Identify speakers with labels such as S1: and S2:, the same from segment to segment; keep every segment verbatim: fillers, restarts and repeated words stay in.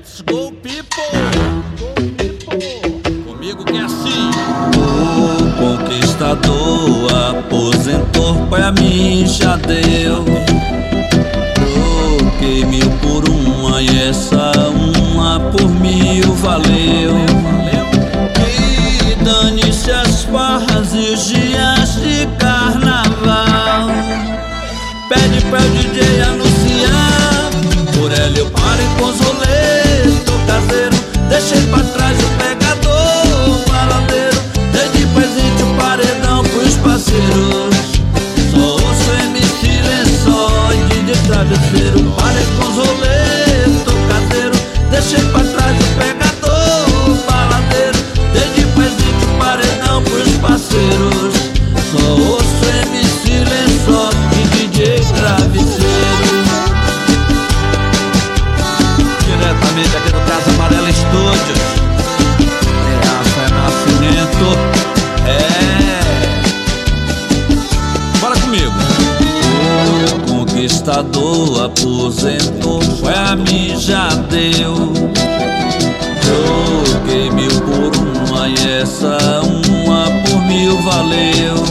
S1: Let's go, people! Comigo que é assim.
S2: O conquistador aposentou, pra mim já deu. Troquei mil por uma e essa uma por mil valeu. E dane-se as farras e os dias de carnaval. Pede pra o D J anunciar. Por ela eu parei com os rolês. Tô caseiro, deixei pra trás o pegador, o baladeiro. Dei de presente o paredão pros parceiros. Só ouço M C Lençol e D J Travesseiro. Parei com os rolês, tô caseiro, deixei pra trás o pegador, o baladeiro. Dei de presente o paredão pros parceiros. Só ouço M C Lençol e D J Travesseiro. Diretamente aqui do Casa Amarela Estúdios. É Rafael Nascimento. É. Bora comigo. O conquistador aposentou, pra mim já deu. Joguei mil por uma e essa uma por mil valeu.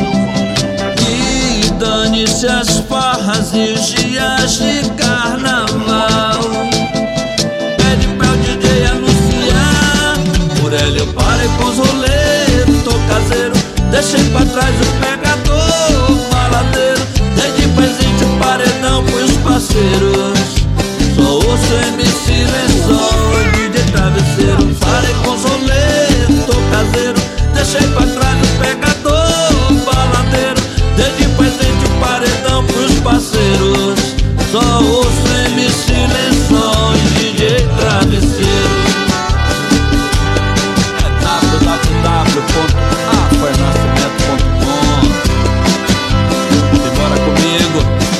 S2: E dane-se as farras e os dias de carnaval. Pede pra o D J anunciar. Por ela eu parei com os rolês. Tô caseiro, deixei pra trás o pegador, o baladeiro. Dei de presente o paredão pros parceiros. Só ouço M C Lençol e D J Travesseiro. Parei com os rolês, tô caseiro, deixei pra trás o pegador, o baladeiro. Dei de presente o paredão pros parceiros. Só ouço M C Lençol e D J Travesseiro. É w w w ponto rafael nascimento ponto com. Bora comigo.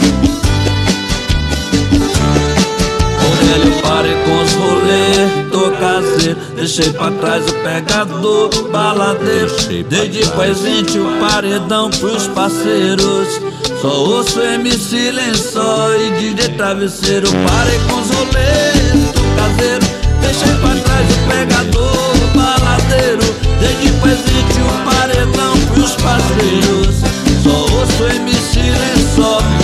S2: Por ela eu parei com os rolês, tô caseiro, deixei pra trás o pegador, o baladeiro. Dei de presente o paredão pros parceiros. Só ouço M C Lençol e D J Travesseiro. Parei com os rolês, tô caseiro, deixei pra trás o pegador, o baladeiro. Dei de presente o paredão pros parceiros. Só ouço M C Lençol